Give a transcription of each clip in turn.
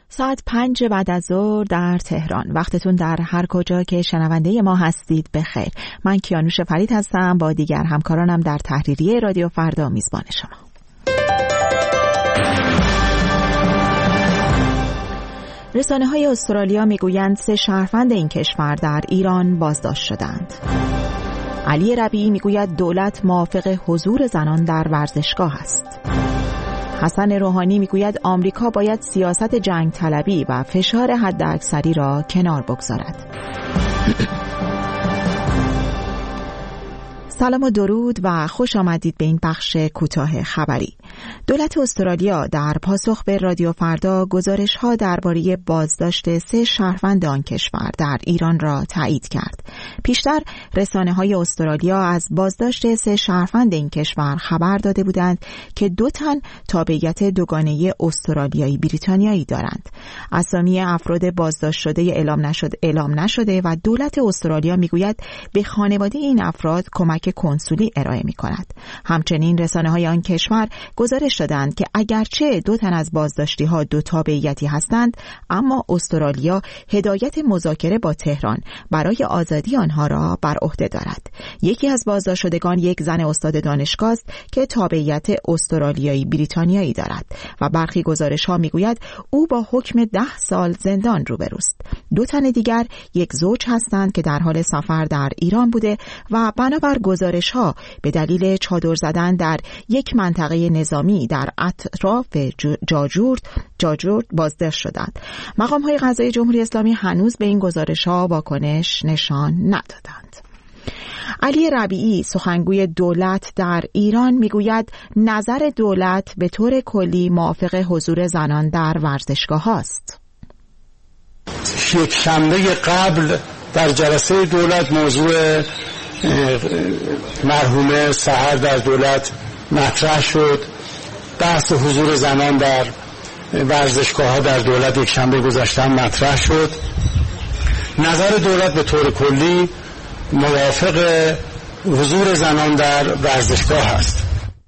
ساعت 5 بعد از ظهر در تهران. وقتتون در هر کجا که شنونده ما هستید بخیر. من کیانوش فرید هستم، با دیگر همکارانم در تحریریه رادیو فردا میزبان شما. رسانه‌های استرالیا میگویند 3 شهروند این کشور در ایران بازداشت شدند. علی ربیعی میگوید دولت موافق حضور زنان در ورزشگاه است. حسن روحانی میگوید آمریکا باید سیاست جنگ طلبی و فشار حداکثری را کنار بگذارد. سلام و درود و خوش آمدید به این بخش کوتاه خبری. دولت استرالیا در پاسخ به رادیو فردا گزارش‌ها درباره بازداشت 3 شهروند آن کشور در ایران را تایید کرد. پیشتر رسانه‌های استرالیا از بازداشت 3 شهروند این کشور خبر داده بودند که 2 تن تابعیت دوگانه استرالیایی بریتانیایی دارند. اسامی افراد بازداشت شده اعلام نشده و دولت استرالیا میگوید به خانواده این افراد کمک کنسولی ارائه می‌کند. همچنین رسانه‌های آن کشور گزارش دادند که اگرچه 2 تن از بازداشتی‌ها 2 تابعیتی هستند، اما استرالیا هدایت مذاکره با تهران برای آزادی آنها را بر عهده دارد. یکی از بازداشت شدگان یک زن استاد دانشگاه است که تابعیت استرالیایی بریتانیایی دارد و برخی گزارش‌ها می‌گوید او با حکم 10 سال زندان روبروست. 2 تن دیگر یک زوج هستند که در حال سفر در ایران بوده و بنابر گزارش‌ها به دلیل چادر زدن در یک منطقه نظامی در اطراف جاجور بازداشت شدند. مقام‌های قضایی جمهوری اسلامی هنوز به این گزارش‌ها واکنش نشان ندادند. علی ربیعی سخنگوی دولت در ایران میگوید نظر دولت به طور کلی موافق حضور زنان در ورزشگاه است. یک شنبه قبل در جلسه دولت موضوع مرحومه سحر در دولت مطرح شد. بحث حضور زنان در ورزشگاه‌ها در دولت یک شنبه گذشته مطرح شد. نظر دولت به طور کلی موافق حضور زنان در ورزشگاه است.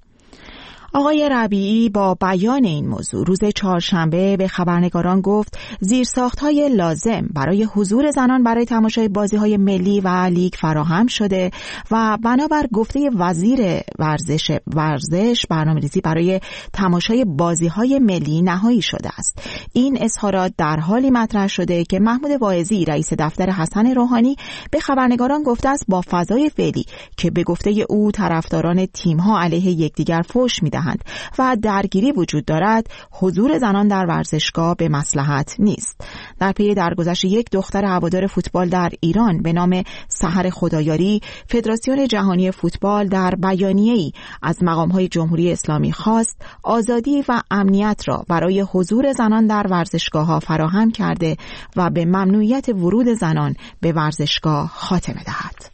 آقای ربیعی با بیان این موضوع روز چهارشنبه به خبرنگاران گفت زیرساخت‌های لازم برای حضور زنان برای تماشای بازی‌های ملی و لیگ فراهم شده و بنابر گفته وزیر ورزش برنامه‌ریزی برای تماشای بازی‌های ملی نهایی شده است. این اظهارات در حالی مطرح شده که محمود واعظی رئیس دفتر حسن روحانی به خبرنگاران گفته است با فضای فعلی که به گفته او طرفداران تیم‌ها علیه یکدیگر فحش می‌دهند و درگیری وجود دارد، حضور زنان در ورزشگاه به مصلحت نیست. در پی درگذشت یک دختر هوادار فوتبال در ایران به نام سحر خدایاری، فدراسیون جهانی فوتبال در بیانیه‌ای از مقام‌های جمهوری اسلامی خواست آزادی و امنیت را برای حضور زنان در ورزشگاه‌ها فراهم کرده و به ممنوعیت ورود زنان به ورزشگاه خاتمه دهد.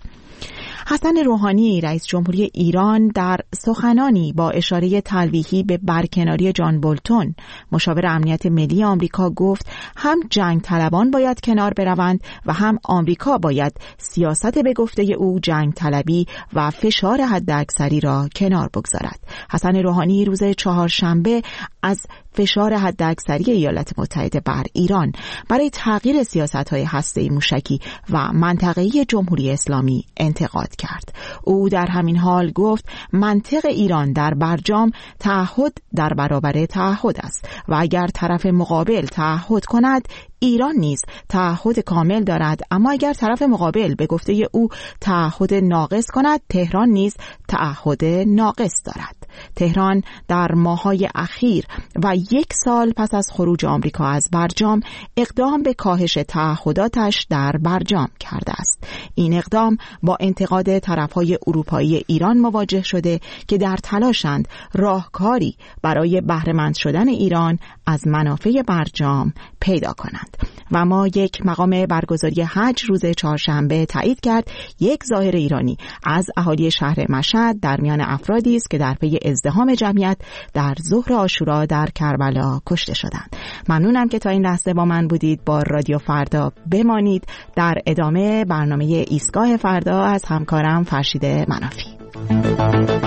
حسن روحانی رئیس جمهوری ایران در سخنانی با اشاره تلویحی به برکناری جان بولتون مشاور امنیت ملی آمریکا گفت هم جنگ طلبان باید کنار بروند و هم آمریکا باید سیاست به گفته او جنگ طلبی و فشار حداکثری را کنار بگذارد. حسن روحانی روز چهارشنبه از فشار حداکثری ایالات متحده بر ایران برای تغییر سیاست‌های هسته‌ای موشکی و منطقه‌ای جمهوری اسلامی انتقاد کرد. او در همین حال گفت منطق ایران در برجام تعهد در برابر تعهد است و اگر طرف مقابل تعهد کند ایران نیز تعهد کامل دارد، اما اگر طرف مقابل به گفته او تعهد ناقص کند تهران نیز تعهد ناقص دارد. تهران در ماه‌های اخیر و 1 سال پس از خروج آمریکا از برجام اقدام به کاهش تعهداتش در برجام کرده است. این اقدام با انتقاد طرف‌های اروپایی ایران مواجه شده که در تلاشند راهکاری برای بهره‌مند شدن ایران از منافع برجام پیدا کنند. و ما یک مقام برگزاری حج روز چهارشنبه تایید کرد یک ظاهر ایرانی از اهالی شهر مشهد در میان افرادی است که در پی ازدحام جمعیت در ظهر عاشورا در کربلا کشته شدند. ممنونم که تا این لحظه با من بودید. با رادیو فردا بمانید. در ادامه برنامه ایستگاه فردا از همکارم فرشید منافی.